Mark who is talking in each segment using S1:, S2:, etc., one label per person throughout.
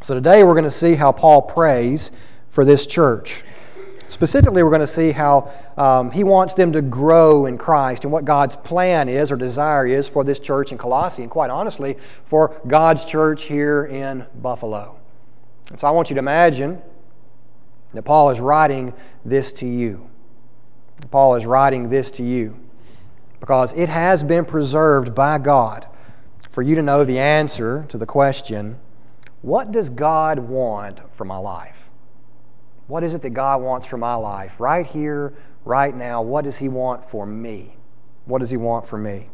S1: So today we're going to see how Paul prays for this church. Specifically, we're going to see how he wants them to grow in Christ and what God's plan is or desire is for this church in Colossae and, quite honestly, for God's church here in Buffalo. And so I want you to imagine that Paul is writing this to you. Paul is writing this to you because it has been preserved by God for you to know the answer to the question, what does God want for my life? What is it that God wants for my life? Right here, right now, what does He want for me? What does He want for me?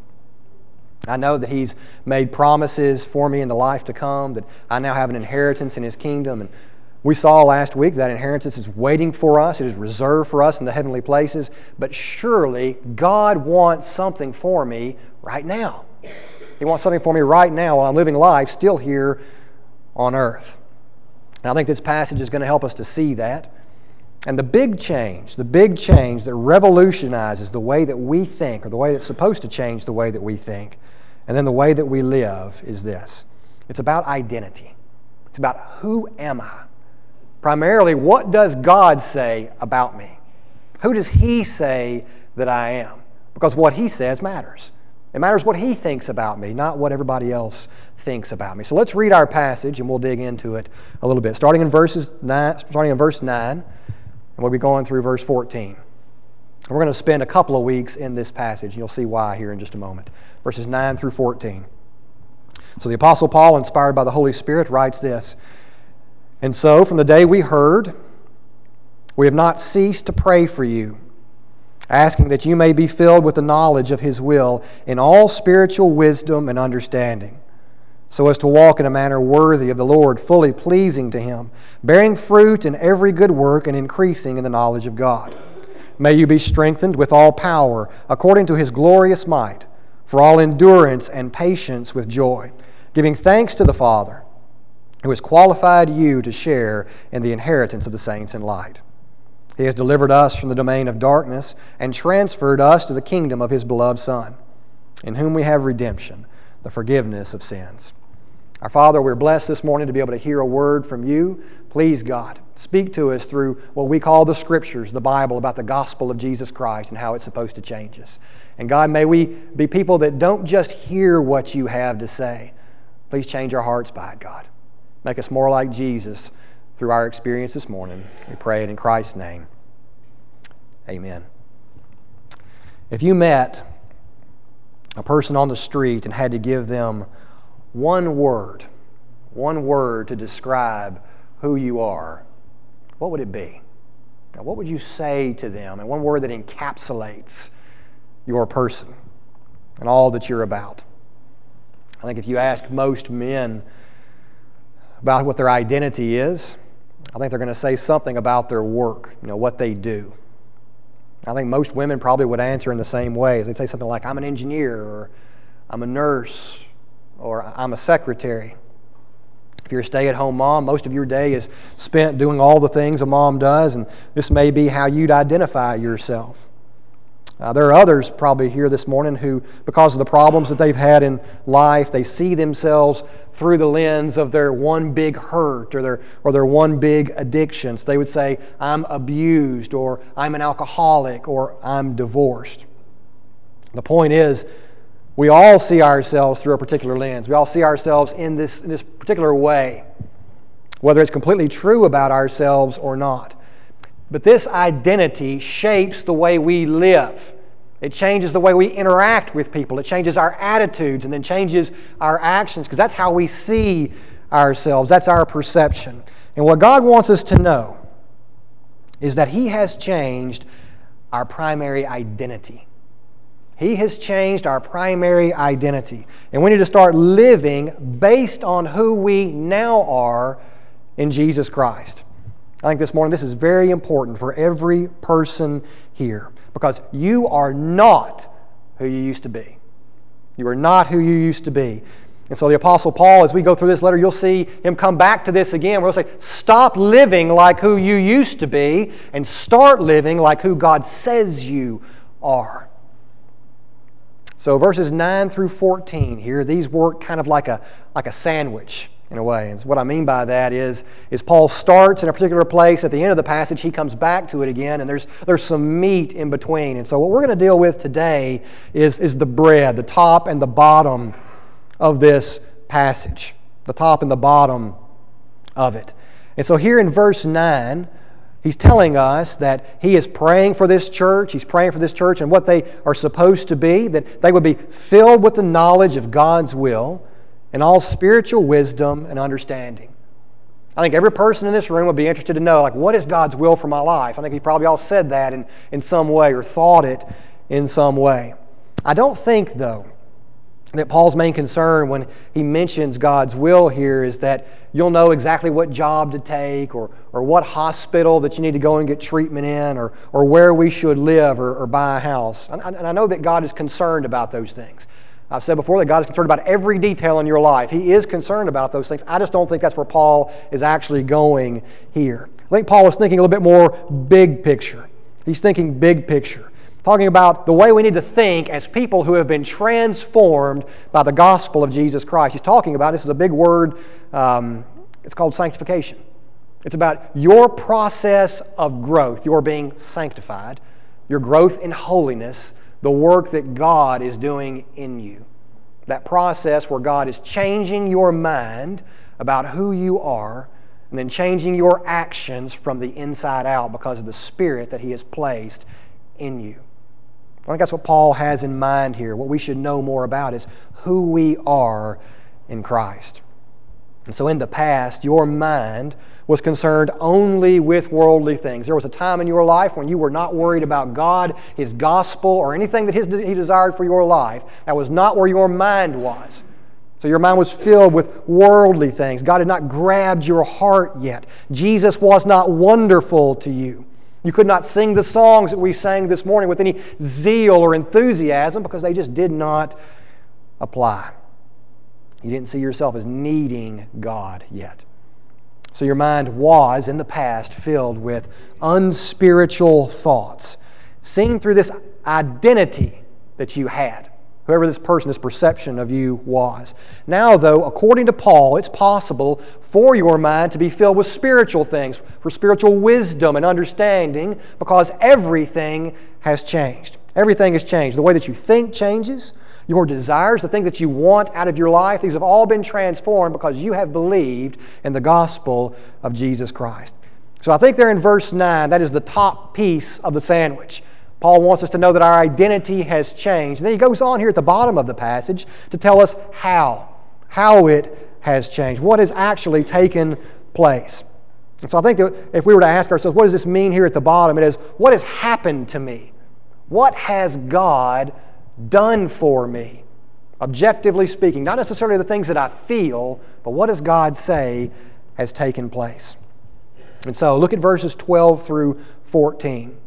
S1: I know that He's made promises for me in the life to come, that I now have an inheritance in His kingdom. And we saw last week that inheritance is waiting for us. It is reserved for us in the heavenly places. But surely God wants something for me right now. He wants something for me right now while I'm living life still here on earth. And I think this passage is going to help us to see that. And the big change that revolutionizes the way that we think, or the way that's supposed to change the way that we think, and then the way that we live, is this. It's about identity. It's about who am I? Primarily, what does God say about me? Who does He say that I am? Because what He says matters. It matters what He thinks about me, not what everybody else thinks about me. So let's read our passage and we'll dig into it a little bit. Starting in verse 9, and we'll be going through verse 14. We're going to spend a couple of weeks in this passage. You'll see why here in just a moment. Verses 9 through 14. So the Apostle Paul, inspired by the Holy Spirit, writes this, "And so from the day we heard, we have not ceased to pray for you, asking that you may be filled with the knowledge of His will in all spiritual wisdom and understanding, so as to walk in a manner worthy of the Lord, fully pleasing to Him, bearing fruit in every good work and increasing in the knowledge of God. May you be strengthened with all power, according to His glorious might, for all endurance and patience with joy, giving thanks to the Father, who has qualified you to share in the inheritance of the saints in light. He has delivered us from the domain of darkness and transferred us to the kingdom of His beloved Son, in whom we have redemption, the forgiveness of sins." Our Father, we're blessed this morning to be able to hear a word from You. Please, God, speak to us through what we call the Scriptures, the Bible, about the gospel of Jesus Christ and how it's supposed to change us. And God, may we be people that don't just hear what You have to say. Please change our hearts by it, God. Make us more like Jesus through our experience this morning. We pray it in Christ's name. Amen. If you met a person on the street and had to give them one word to describe who you are, what would it be? Now, what would you say to them? And one word that encapsulates your person and all that you're about. I think if you ask most men about what their identity is, I think they're going to say something about their work, what they do. I think most women probably would answer in the same way. They'd say something like, I'm an engineer, or I'm a nurse, or I'm a secretary. If you're a stay-at-home mom, most of your day is spent doing all the things a mom does, and this may be how you'd identify yourself. There are others probably here this morning who, because of the problems that they've had in life, they see themselves through the lens of their one big hurt or their one big addiction. So they would say, I'm abused, or I'm an alcoholic, or I'm divorced. The point is, we all see ourselves through a particular lens. We all see ourselves in this particular way, whether it's completely true about ourselves or not. But this identity shapes the way we live. It changes the way we interact with people. It changes our attitudes and then changes our actions, because that's how we see ourselves. That's our perception. And what God wants us to know is that He has changed our primary identity. He has changed our primary identity. And we need to start living based on who we now are in Jesus Christ. I think this morning this is very important for every person here, because you are not who you used to be. You are not who you used to be. And so the Apostle Paul, as we go through this letter, you'll see him come back to this again, where he'll say, stop living like who you used to be and start living like who God says you are. So verses 9 through 14 here, these work kind of like a sandwich. in a way. And what I mean by that is Paul starts in a particular place. At the end of the passage, he comes back to it again, and there's some meat in between. And so what we're going to deal with today is the bread, the top and the bottom of this passage. The top and the bottom of it. And so here in verse 9, he's telling us that he is praying for this church. He's praying for this church and what they are supposed to be, that they would be filled with the knowledge of God's will and all spiritual wisdom and understanding. I think every person in this room would be interested to know, like, what is God's will for my life? I think we probably all said that in some way or thought it in some way. I don't think, though, that Paul's main concern when he mentions God's will here is that you'll know exactly what job to take or what hospital that you need to go and get treatment in or where we should live or buy a house. And I know that God is concerned about those things. I've said before that God is concerned about every detail in your life. He is concerned about those things. I just don't think that's where Paul is actually going here. I think Paul is thinking a little bit more big picture. He's thinking big picture. Talking about the way we need to think as people who have been transformed by the gospel of Jesus Christ. He's talking about, this is a big word, it's called sanctification. It's about your process of growth, your being sanctified, your growth in holiness, the work that God is doing in you. That process where God is changing your mind about who you are and then changing your actions from the inside out because of the Spirit that He has placed in you. I think that's what Paul has in mind here. What we should know more about is who we are in Christ. And so in the past, your mind was concerned only with worldly things. There was a time in your life when you were not worried about God, His gospel, or anything that He desired for your life. That was not where your mind was. So your mind was filled with worldly things. God had not grabbed your heart yet. Jesus was not wonderful to you. You could not sing the songs that we sang this morning with any zeal or enthusiasm because they just did not apply. You didn't see yourself as needing God yet. So your mind was, in the past, filled with unspiritual thoughts, seen through this identity that you had, whoever this person, this perception of you was. Now, though, according to Paul, it's possible for your mind to be filled with spiritual things, for spiritual wisdom and understanding, because everything has changed. Everything has changed. The way that you think changes. Your desires, the things that you want out of your life, these have all been transformed because you have believed in the gospel of Jesus Christ. So I think there in verse 9, that is the top piece of the sandwich. Paul wants us to know that our identity has changed. And then he goes on here at the bottom of the passage to tell us how it has changed, what has actually taken place. And so I think that if we were to ask ourselves, what does this mean here at the bottom? It is, what has happened to me? What has God done for me? Objectively speaking, not necessarily the things that I feel, but what does God say has taken place? And so look at verses 12 through 14.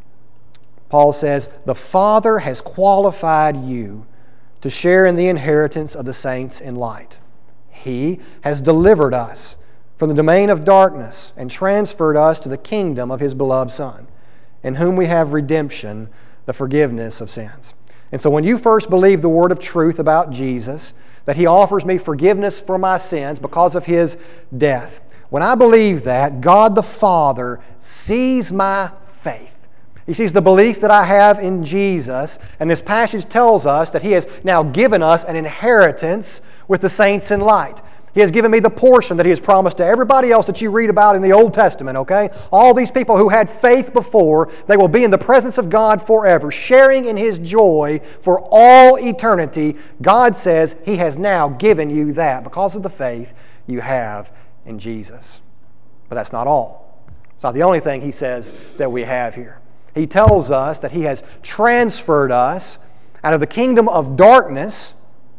S1: Paul says, "The Father has qualified you to share in the inheritance of the saints in light. He has delivered us from the domain of darkness and transferred us to the kingdom of His beloved Son, in whom we have redemption, the forgiveness of sins." And so when you first believe the word of truth about Jesus, that He offers me forgiveness for my sins because of His death, when I believe that, God the Father sees my faith. He sees the belief that I have in Jesus, and this passage tells us that He has now given us an inheritance with the saints in light. He has given me the portion that He has promised to everybody else that you read about in the Old Testament, okay? All these people who had faith before, they will be in the presence of God forever, sharing in His joy for all eternity. God says He has now given you that because of the faith you have in Jesus. But that's not all. It's not the only thing He says that we have here. He tells us that He has transferred us out of the kingdom of darkness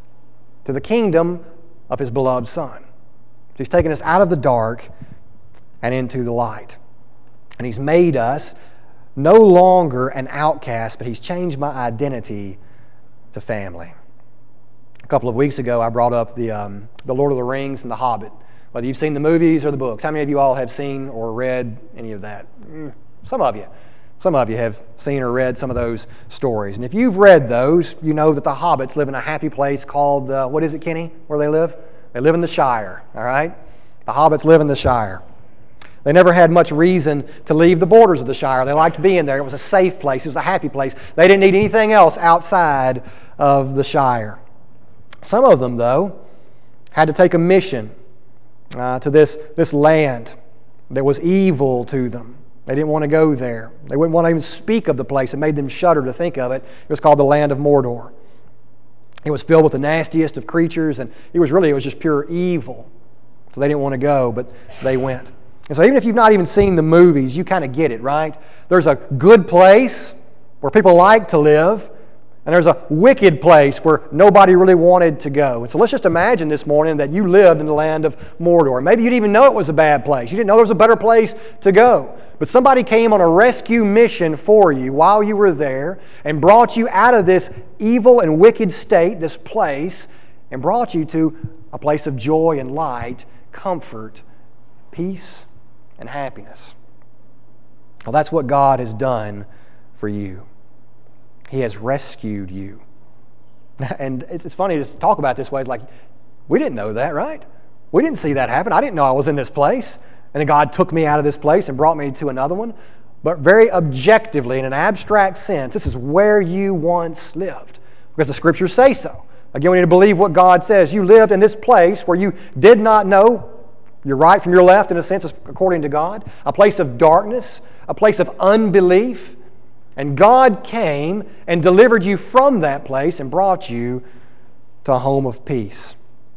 S1: to the kingdom of His beloved Son. He's taken us out of the dark and into the light. And He's made us no longer an outcast, but He's changed my identity to family. A couple of weeks ago, I brought up the Lord of the Rings and The Hobbit. Whether you've seen the movies or the books, how many of you all have seen or read any of that? Some of you. Some of you have seen or read some of those stories. And if you've read those, you know that the hobbits live in a happy place called, what is it, Kenny, where they live? They live in the Shire, all right? The hobbits live in the Shire. They never had much reason to leave the borders of the Shire. They liked being there. It was a safe place. It was a happy place. They didn't need anything else outside of the Shire. Some of them, though, had to take a mission to this land that was evil to them. They didn't want to go there. They wouldn't want to even speak of the place. It made them shudder to think of it. It was called the land of Mordor. It was filled with the nastiest of creatures, and it was just pure evil. So they didn't want to go, but they went. And so even if you've not even seen the movies, you kind of get it, right? There's a good place where people like to live, and there's a wicked place where nobody really wanted to go. And so let's just imagine this morning that you lived in the land of Mordor. Maybe you didn't even know it was a bad place. You didn't know there was a better place to go. But somebody came on a rescue mission for you while you were there and brought you out of this evil and wicked state, this place, and brought you to a place of joy and light, comfort, peace, and happiness. Well, that's what God has done for you. He has rescued you. And it's funny to talk about it this way. It's like, we didn't know that, right? We didn't see that happen. I didn't know I was in this place. And then God took me out of this place and brought me to another one. But very objectively, in an abstract sense, this is where you once lived. Because the Scriptures say so. Again, we need to believe what God says. You lived in this place where you did not know your right from your left, in a sense, according to God. A place of darkness, a place of unbelief. And God came and delivered you from that place and brought you to a home of peace.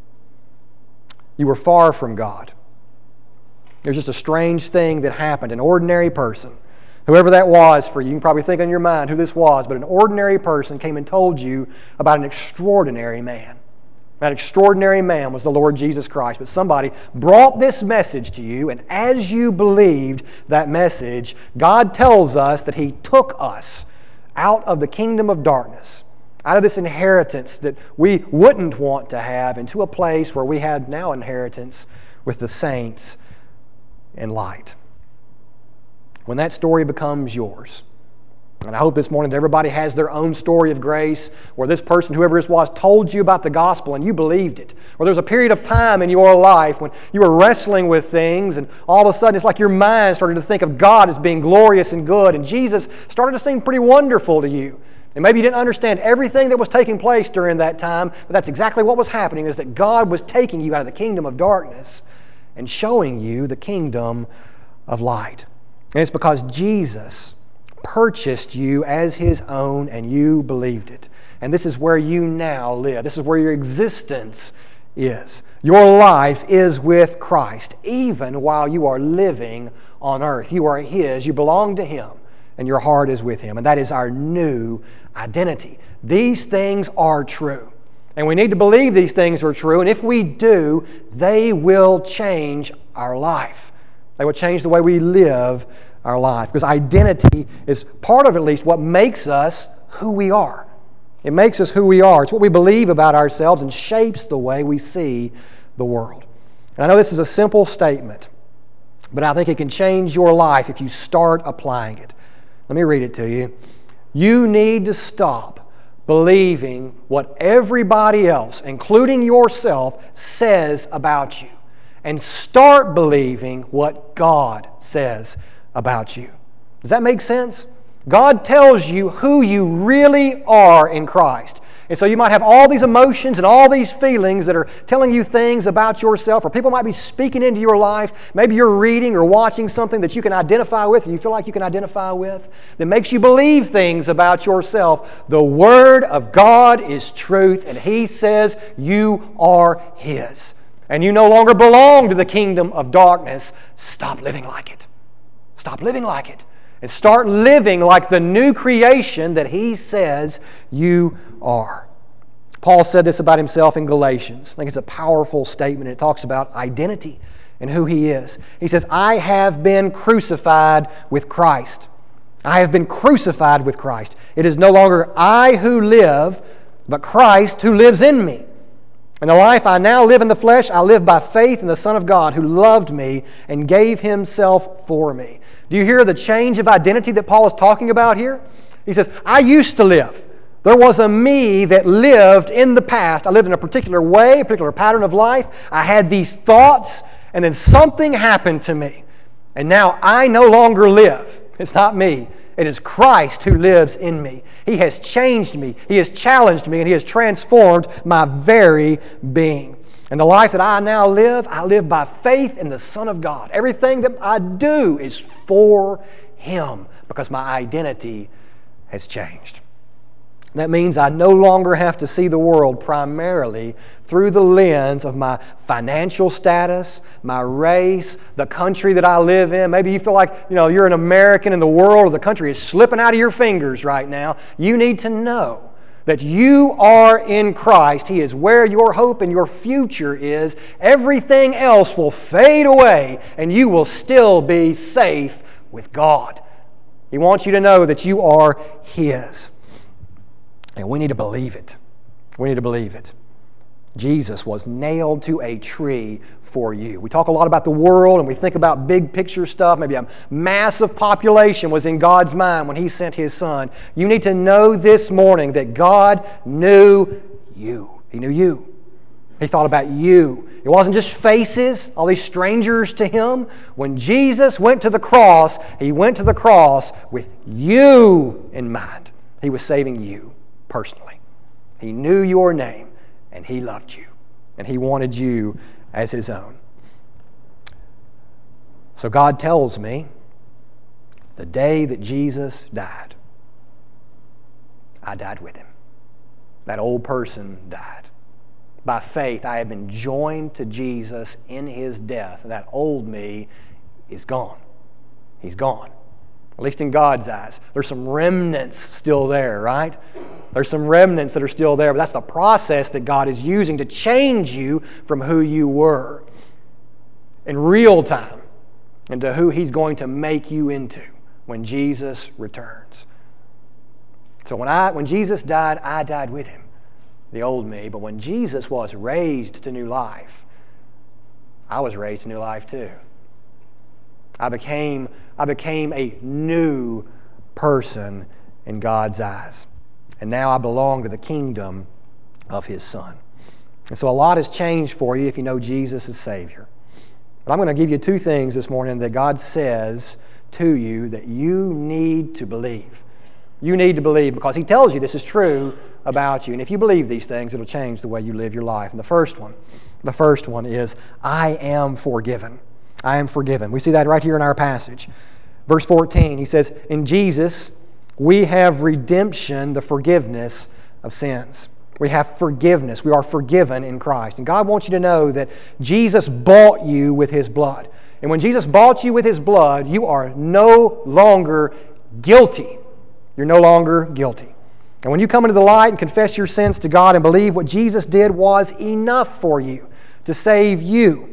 S1: You were far from God. There's just a strange thing that happened. An ordinary person, whoever that was for you, you can probably think in your mind who this was, but an ordinary person came and told you about an extraordinary man. That extraordinary man was the Lord Jesus Christ. But somebody brought this message to you, and as you believed that message, God tells us that He took us out of the kingdom of darkness, out of this inheritance that we wouldn't want to have, into a place where we had now inheritance with the saints in light. When that story becomes yours, and I hope this morning that everybody has their own story of grace, where this person, whoever this was, told you about the gospel and you believed it. Or there's a period of time in your life when you were wrestling with things and all of a sudden it's like your mind started to think of God as being glorious and good, and Jesus started to seem pretty wonderful to you. And maybe you didn't understand everything that was taking place during that time, but that's exactly what was happening, is that God was taking you out of the kingdom of darkness and showing you the kingdom of light. And it's because Jesus purchased you as His own and you believed it. And this is where you now live. This is where your existence is. Your life is with Christ, even while you are living on earth. You are His, you belong to Him, and your heart is with Him. And that is our new identity. These things are true. And we need to believe these things are true, and if we do, they will change our life. They will change the way we live our life. Because identity is part of, at least, what makes us who we are. It makes us who we are. It's what we believe about ourselves and shapes the way we see the world. And I know this is a simple statement, but I think it can change your life if you start applying it. Let me read it to you. You need to stop believing what everybody else, including yourself, says about you, and start believing what God says about you. Does that make sense? God tells you who you really are in Christ. And so you might have all these emotions and all these feelings that are telling you things about yourself, or people might be speaking into your life. Maybe you're reading or watching something that you can identify with, or you feel like you can identify with, that makes you believe things about yourself. The Word of God is truth, and He says you are His. And you no longer belong to the kingdom of darkness. Stop living like it. Stop living like it. And start living like the new creation that He says you are. Paul said this about himself in Galatians. I think it's a powerful statement. It talks about identity and who he is. He says, I have been crucified with Christ. I have been crucified with Christ. It is no longer I who live, but Christ who lives in me. And the life I now live in the flesh, I live by faith in the Son of God who loved me and gave Himself for me. Do you hear the change of identity that Paul is talking about here? He says, I used to live There was a me that lived in the past. I lived in a particular way, a particular pattern of life. I had these thoughts, and then something happened to me. And now I no longer live. It's not me. It is Christ who lives in me. He has changed me. He has challenged me, and He has transformed my very being. And the life that I now live, I live by faith in the Son of God. Everything that I do is for Him because my identity has changed. That means I no longer have to see the world primarily through the lens of my financial status, my race, the country that I live in. Maybe you feel like you're an American and the world or the country is slipping out of your fingers right now. You need to know that you are in Christ. He is where your hope and your future is. Everything else will fade away and you will still be safe with God. He wants you to know that you are His. And we need to believe it. We need to believe it. Jesus was nailed to a tree for you. We talk a lot about the world and we think about big picture stuff. Maybe a massive population was in God's mind when He sent His Son. You need to know this morning that God knew you. He knew you. He thought about you. It wasn't just faces, all these strangers to Him. When Jesus went to the cross, He went to the cross with you in mind. He was saving you personally. He knew your name. And He loved you. And He wanted you as His own. So God tells me the day that Jesus died, I died with Him. That old person died. By faith, I have been joined to Jesus in His death. And that old me is gone. He's gone. At least in God's eyes. There's some remnants still there, right? There's some remnants that are still there, but that's the process that God is using to change you from who you were in real time into who He's going to make you into when Jesus returns. So when Jesus died, I died with Him, the old me. But when Jesus was raised to new life, I was raised to new life too. I became a new person in God's eyes. And now I belong to the kingdom of His Son. And so a lot has changed for you if you know Jesus as Savior. But I'm going to give you two things this morning that God says to you that you need to believe. You need to believe because He tells you this is true about you. And if you believe these things, it'll change the way you live your life. And the first one is, I am forgiven. I am forgiven. We see that right here in our passage. Verse 14, he says, in Jesus, we have redemption, the forgiveness of sins. We have forgiveness. We are forgiven in Christ. And God wants you to know that Jesus bought you with His blood. And when Jesus bought you with His blood, you are no longer guilty. You're no longer guilty. And when you come into the light and confess your sins to God and believe what Jesus did was enough for you to save you,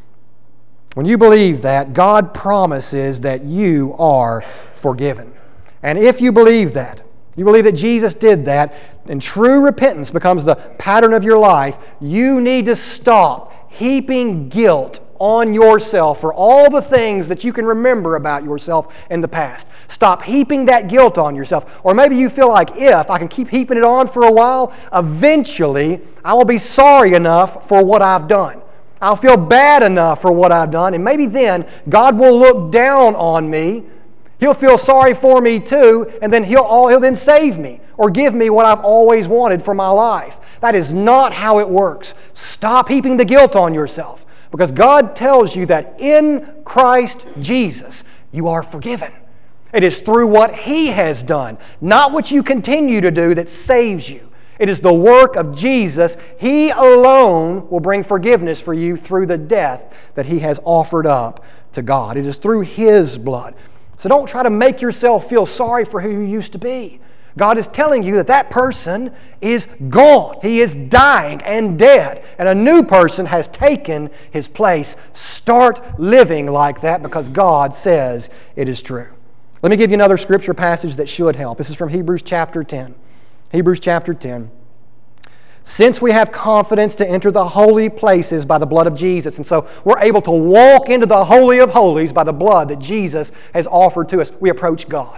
S1: when you believe that, God promises that you are forgiven. And if you believe that Jesus did that, and true repentance becomes the pattern of your life, you need to stop heaping guilt on yourself for all the things that you can remember about yourself in the past. Stop heaping that guilt on yourself. Or maybe you feel like if I can keep heaping it on for a while, eventually I will be sorry enough for what I've done. I'll feel bad enough for what I've done, and maybe then God will look down on me. He'll feel sorry for me too, and then He'll then save me or give me what I've always wanted for my life. That is not how it works. Stop heaping the guilt on yourself because God tells you that in Christ Jesus you are forgiven. It is through what He has done, not what you continue to do, that saves you. It is the work of Jesus. He alone will bring forgiveness for you through the death that He has offered up to God. It is through His blood. So don't try to make yourself feel sorry for who you used to be. God is telling you that that person is gone. He is dying and dead. And a new person has taken his place. Start living like that because God says it is true. Let me give you another scripture passage that should help. This is from Hebrews chapter 10. Hebrews chapter 10. Since we have confidence to enter the holy places by the blood of Jesus, and so we're able to walk into the Holy of Holies by the blood that Jesus has offered to us, we approach God.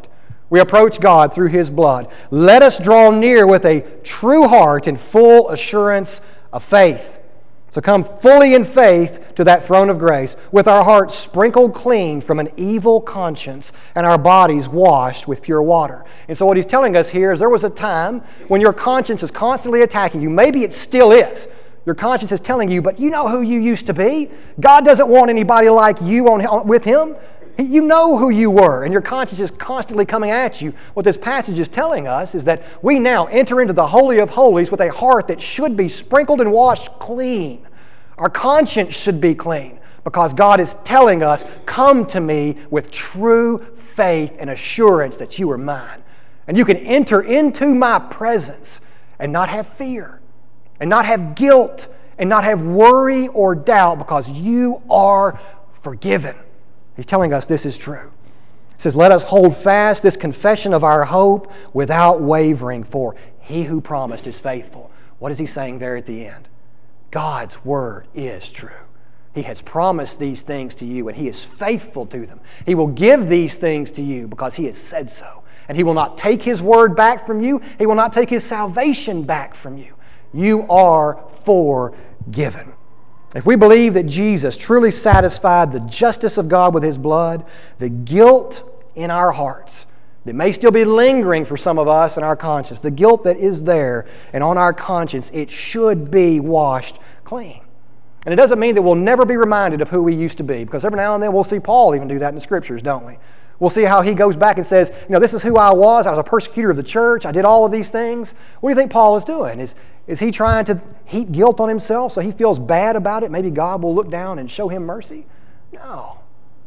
S1: We approach God through His blood. Let us draw near with a true heart and full assurance of faith. So come fully in faith to that throne of grace, with our hearts sprinkled clean from an evil conscience and our bodies washed with pure water. And so what he's telling us here is there was a time when your conscience is constantly attacking you. Maybe it still is. Your conscience is telling you, but you know who you used to be. God doesn't want anybody like you with Him. You know who you were, and your conscience is constantly coming at you. What this passage is telling us is that we now enter into the Holy of Holies with a heart that should be sprinkled and washed clean. Our conscience should be clean because God is telling us, come to me with true faith and assurance that you are mine. And you can enter into my presence and not have fear, and not have guilt, and not have worry or doubt because you are forgiven. He's telling us this is true. He says, let us hold fast this confession of our hope without wavering, for He who promised is faithful. What is He saying there at the end? God's Word is true. He has promised these things to you, and He is faithful to them. He will give these things to you because He has said so. And He will not take His Word back from you. He will not take His salvation back from you. You are forgiven. If we believe that Jesus truly satisfied the justice of God with His blood, the guilt in our hearts that may still be lingering for some of us in our conscience, the guilt that is there and on our conscience, it should be washed clean. And it doesn't mean that we'll never be reminded of who we used to be, because every now and then we'll see Paul even do that in the Scriptures, don't we? We'll see how he goes back and says, this is who I was. I was a persecutor of the church. I did all of these things. What do you think Paul is doing? Is he trying to heap guilt on himself so he feels bad about it? Maybe God will look down and show him mercy? No.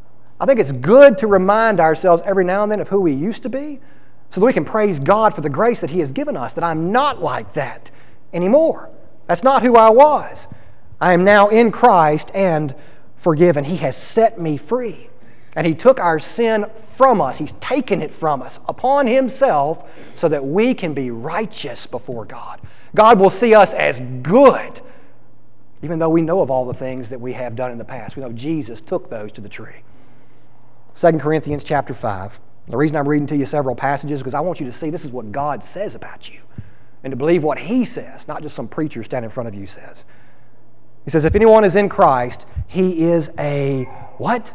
S1: I think it's good to remind ourselves every now and then of who we used to be so that we can praise God for the grace that He has given us, that I'm not like that anymore. That's not who I was. I am now in Christ and forgiven. He has set me free. And He took our sin from us. He's taken it from us upon Himself so that we can be righteous before God. God will see us as good, even though we know of all the things that we have done in the past. We know Jesus took those to the tree. 2 Corinthians chapter 5. The reason I'm reading to you several passages is because I want you to see this is what God says about you and to believe what He says, not just some preacher standing in front of you says. He says, if anyone is in Christ, he is a what?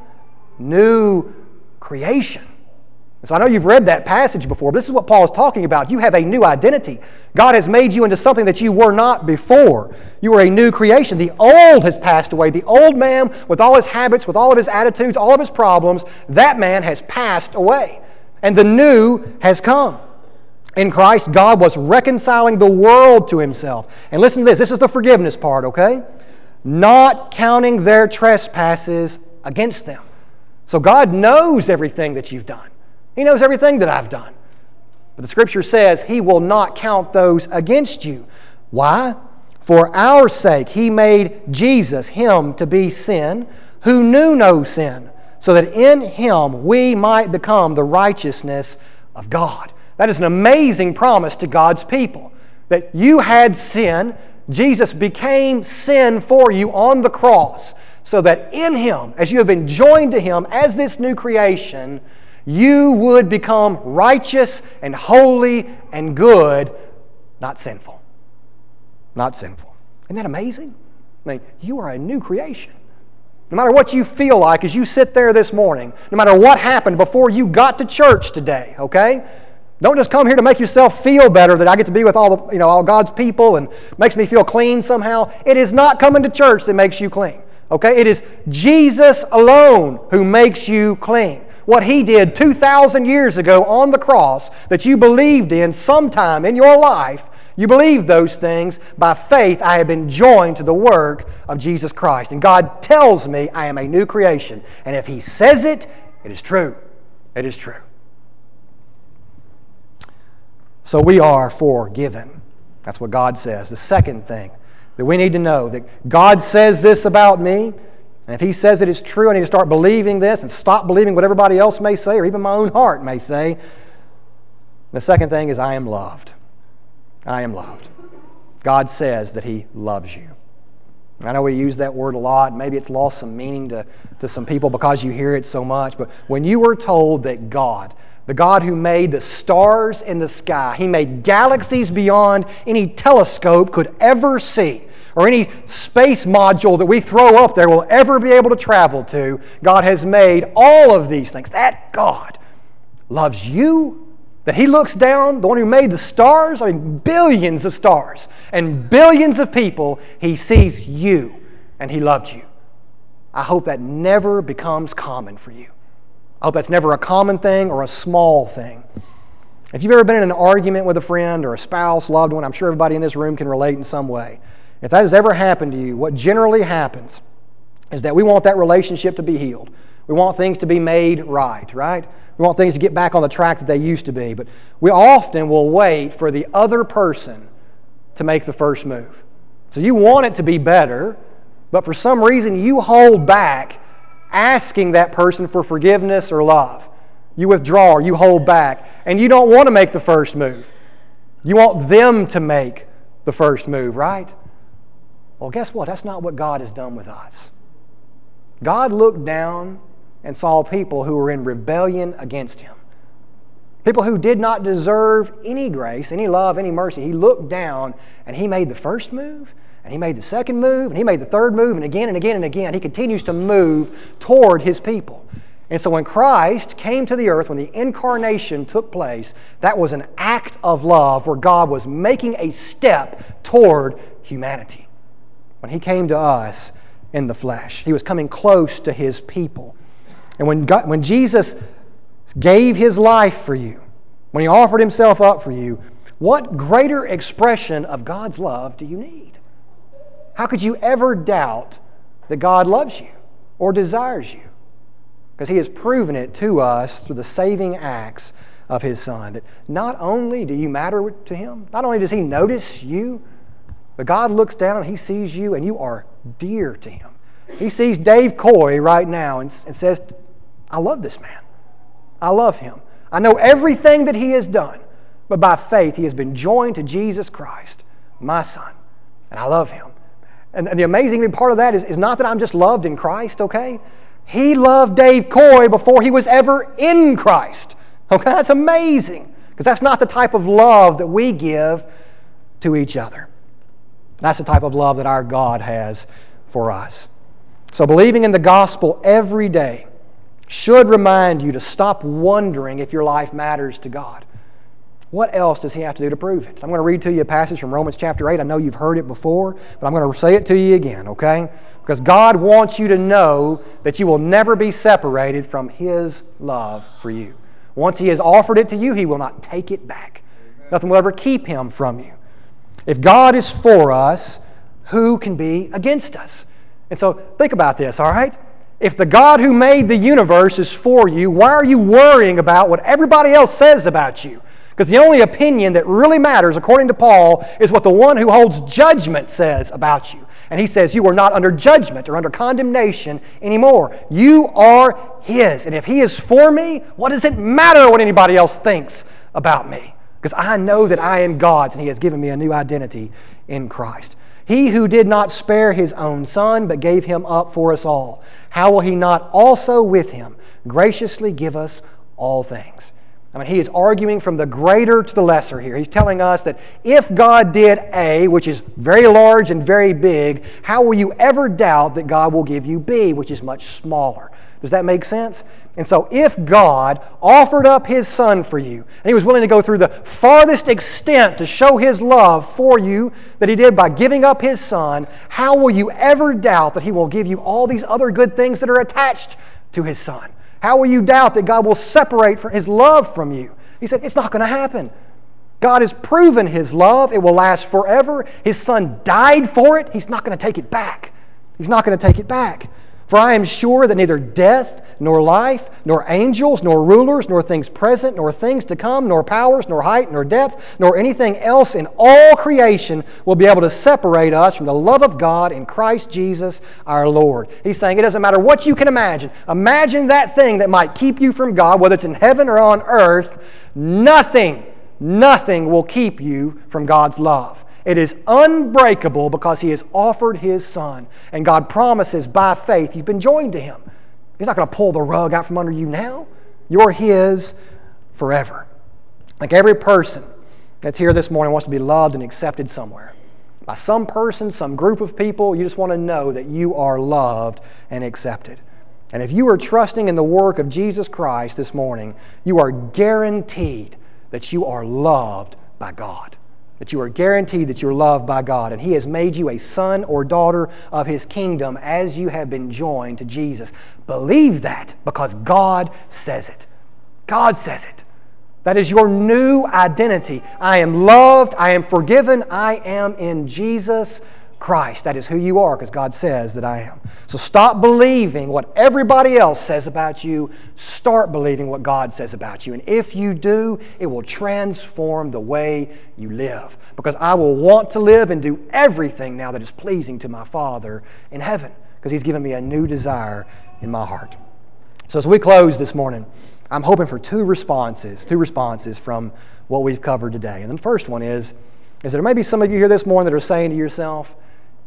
S1: New creation. So I know you've read that passage before, but this is what Paul is talking about. You have a new identity. God has made you into something that you were not before. You are a new creation. The old has passed away. The old man, with all his habits, with all of his attitudes, all of his problems, that man has passed away. And the new has come. In Christ, God was reconciling the world to Himself. And listen to this. This is the forgiveness part, okay? Not counting their trespasses against them. So God knows everything that you've done. He knows everything that I've done. But the Scripture says He will not count those against you. Why? For our sake He made Jesus, Him, to be sin, who knew no sin, so that in Him we might become the righteousness of God. That is an amazing promise to God's people. That you had sin, Jesus became sin for you on the cross, so that in Him, as you have been joined to Him as this new creation, you would become righteous and holy and good, not sinful. Not sinful. Isn't that amazing? I mean, you are a new creation. No matter what you feel like as you sit there this morning, no matter what happened before you got to church today, okay? Don't just come here to make yourself feel better that I get to be with all God's people and makes me feel clean somehow. It is not coming to church that makes you clean. Okay? It is Jesus alone who makes you clean. What He did 2,000 years ago on the cross that you believed in sometime in your life, you believed those things. By faith, I have been joined to the work of Jesus Christ. And God tells me I am a new creation. And if He says it, it is true. It is true. So we are forgiven. That's what God says. The second thing that we need to know, that God says this about me, and if He says it is true, I need to start believing this and stop believing what everybody else may say or even my own heart may say. The second thing is I am loved. I am loved. God says that He loves you. I know we use that word a lot. Maybe it's lost some meaning to some people because you hear it so much. But when you were told that God The God who made the stars in the sky. He made galaxies beyond any telescope could ever see, or any space module that we throw up there will ever be able to travel to. God has made all of these things. That God loves you, that He looks down, the one who made the stars, billions of stars and billions of people, He sees you and He loved you. I hope that never becomes common for you. I hope that's never a common thing or a small thing. If you've ever been in an argument with a friend or a spouse, loved one, I'm sure everybody in this room can relate in some way. If that has ever happened to you, what generally happens is that we want that relationship to be healed. We want things to be made right? We want things to get back on the track that they used to be. But we often will wait for the other person to make the first move. So you want it to be better, but for some reason you hold back asking that person for forgiveness or love. You withdraw or you hold back, and you don't want to make the first move. You want them to make the first move, right? Well, guess what? That's not what God has done with us. God looked down and saw people who were in rebellion against Him. People who did not deserve any grace, any love, any mercy. He looked down and He made the first move, and He made the second move, and He made the third move, and again and again and again. He continues to move toward His people. And so when Christ came to the earth, when the incarnation took place, that was an act of love where God was making a step toward humanity. When He came to us in the flesh, He was coming close to His people. And when Jesus gave His life for you, when He offered Himself up for you, what greater expression of God's love do you need? How could you ever doubt that God loves you or desires you? Because He has proven it to us through the saving acts of His Son, that not only do you matter to Him, not only does He notice you, but God looks down and He sees you and you are dear to Him. He sees Dave Coy right now and says, I love this man. I love him. I know everything that he has done, but by faith he has been joined to Jesus Christ, my Son, and I love him. And the amazing part of that is not that I'm just loved in Christ, okay? He loved Dave Coy before he was ever in Christ. Okay, that's amazing, because that's not the type of love that we give to each other. That's the type of love that our God has for us. So believing in the gospel every day should remind you to stop wondering if your life matters to God. What else does He have to do to prove it? I'm going to read to you a passage from Romans chapter 8. I know you've heard it before, but I'm going to say it to you again, okay? Because God wants you to know that you will never be separated from His love for you. Once He has offered it to you, He will not take it back. Nothing will ever keep Him from you. If God is for us, who can be against us? And so think about this, all right? If the God who made the universe is for you, why are you worrying about what everybody else says about you? Because the only opinion that really matters, according to Paul, is what the one who holds judgment says about you. And he says you are not under judgment or under condemnation anymore. You are His. And if He is for me, what does it matter what anybody else thinks about me? Because I know that I am God's and He has given me a new identity in Christ. He who did not spare His own Son, but gave Him up for us all, how will He not also with Him graciously give us all things? I mean, he is arguing from the greater to the lesser here. He's telling us that if God did A, which is very large and very big, how will you ever doubt that God will give you B, which is much smaller? Does that make sense? And so if God offered up His Son for you, and He was willing to go through the farthest extent to show His love for you that He did by giving up His Son, how will you ever doubt that He will give you all these other good things that are attached to His Son? How will you doubt that God will separate His love from you? He said, it's not going to happen. God has proven His love. It will last forever. His Son died for it. He's not going to take it back. He's not going to take it back. For I am sure that neither death, nor life, nor angels, nor rulers, nor things present, nor things to come, nor powers, nor height, nor depth, nor anything else in all creation will be able to separate us from the love of God in Christ Jesus our Lord. He's saying it doesn't matter what you can imagine. Imagine that thing that might keep you from God, whether it's in heaven or on earth. Nothing will keep you from God's love. It is unbreakable because He has offered His Son. And God promises by faith you've been joined to Him. He's not going to pull the rug out from under you now. You're His forever. Like every person that's here this morning wants to be loved and accepted somewhere. By some person, some group of people, you just want to know that you are loved and accepted. And if you are trusting in the work of Jesus Christ this morning, you are guaranteed that you are loved by God. That you are guaranteed that you're loved by God. And He has made you a son or daughter of His kingdom as you have been joined to Jesus. Believe that because God says it. God says it. That is your new identity. I am loved. I am forgiven. I am in Jesus Christ. That is who you are because God says that I am. So stop believing what everybody else says about you. Start believing what God says about you. And if you do, it will transform the way you live. Because I will want to live and do everything now that is pleasing to my Father in heaven. Because He's given me a new desire in my heart. So as we close this morning, I'm hoping for two responses from what we've covered today. And the first one is there may be some of you here this morning that are saying to yourself,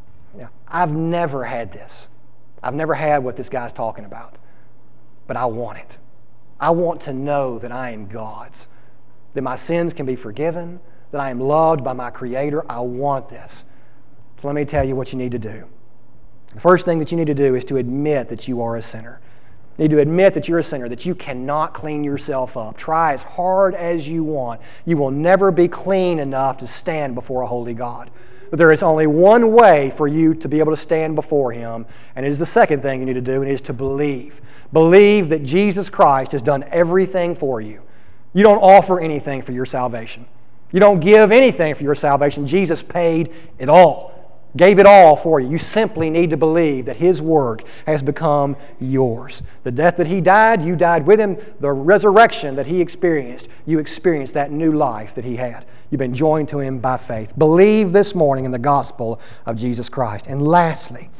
S1: I've never had this. I've never had what this guy's talking about. But I want it. I want to know that I am God's. That my sins can be forgiven. That I am loved by my Creator. I want this. So let me tell you what you need to do. The first thing that you need to do is to admit that you are a sinner. You need to admit that you're a sinner, that you cannot clean yourself up. Try as hard as you want. You will never be clean enough to stand before a holy God. But there is only one way for you to be able to stand before Him, and it is the second thing you need to do, and it is to believe. Believe that Jesus Christ has done everything for you. You don't offer anything for your salvation. You don't give anything for your salvation. Jesus paid it all. Gave it all for you. You simply need to believe that His work has become yours. The death that He died, you died with Him. The resurrection that He experienced, you experienced that new life that He had. You've been joined to Him by faith. Believe this morning in the gospel of Jesus Christ. And lastly,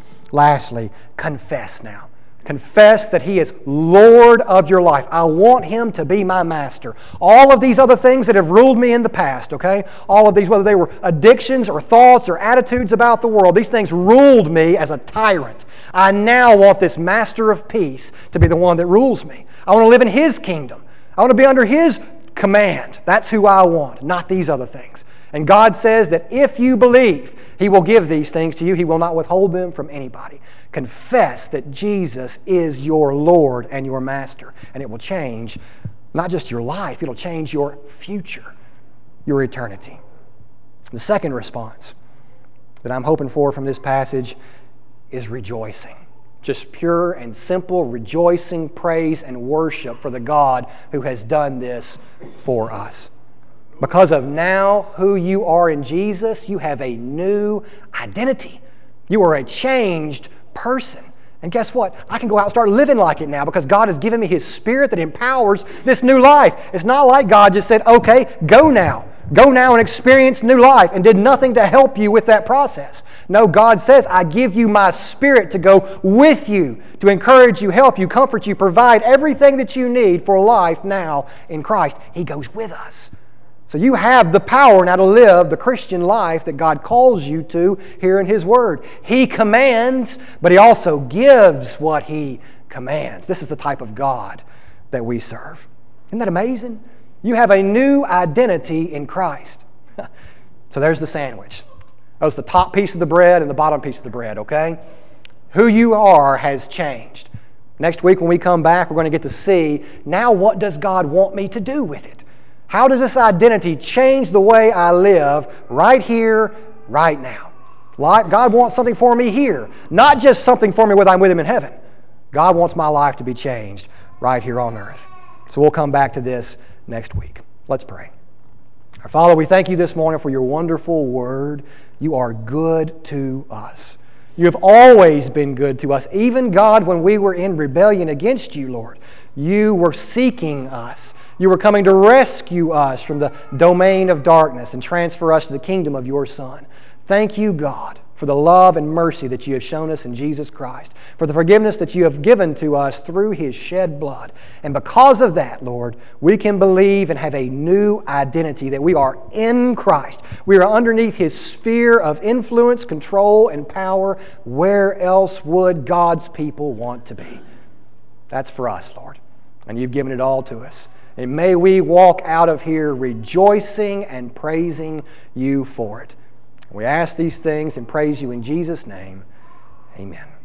S1: confess now. Confess that He is Lord of your life. I want Him to be my master. All of these other things that have ruled me in the past, okay? All of these, whether they were addictions or thoughts or attitudes about the world, these things ruled me as a tyrant. I now want this master of peace to be the one that rules me. I want to live in His kingdom. I want to be under His command. That's who I want, not these other things. And God says that if you believe, He will give these things to you. He will not withhold them from anybody. Confess that Jesus is your Lord and your Master. And it will change not just your life, it'll change your future, your eternity. The second response that I'm hoping for from this passage is rejoicing. Just pure and simple rejoicing, praise, and worship for the God who has done this for us. Because of now who you are in Jesus, you have a new identity. You are a changed person. And guess what? I can go out and start living like it now because God has given me His Spirit that empowers this new life. It's not like God just said, okay, go now. Go now and experience new life and did nothing to help you with that process. No, God says, I give you my Spirit to go with you, to encourage you, help you, comfort you, provide everything that you need for life now in Christ. He goes with us. So you have the power now to live the Christian life that God calls you to here in His Word. He commands, but He also gives what He commands. This is the type of God that we serve. Isn't that amazing? You have a new identity in Christ. So there's the sandwich. That was the top piece of the bread and the bottom piece of the bread, okay? Who you are has changed. Next week when we come back, we're going to get to see, now what does God want me to do with it? How does this identity change the way I live right here, right now? God wants something for me here, not just something for me when I'm with Him in heaven. God wants my life to be changed right here on earth. So we'll come back to this next week. Let's pray. Our Father, we thank You this morning for Your wonderful Word. You are good to us. You have always been good to us. Even, God, when we were in rebellion against You, Lord, You were seeking us. You were coming to rescue us from the domain of darkness and transfer us to the kingdom of Your Son. Thank You, God, for the love and mercy that You have shown us in Jesus Christ, for the forgiveness that You have given to us through His shed blood. And because of that, Lord, we can believe and have a new identity that we are in Christ. We are underneath His sphere of influence, control, and power. Where else would God's people want to be? That's for us, Lord. And You've given it all to us. And may we walk out of here rejoicing and praising You for it. We ask these things and praise You in Jesus' name. Amen.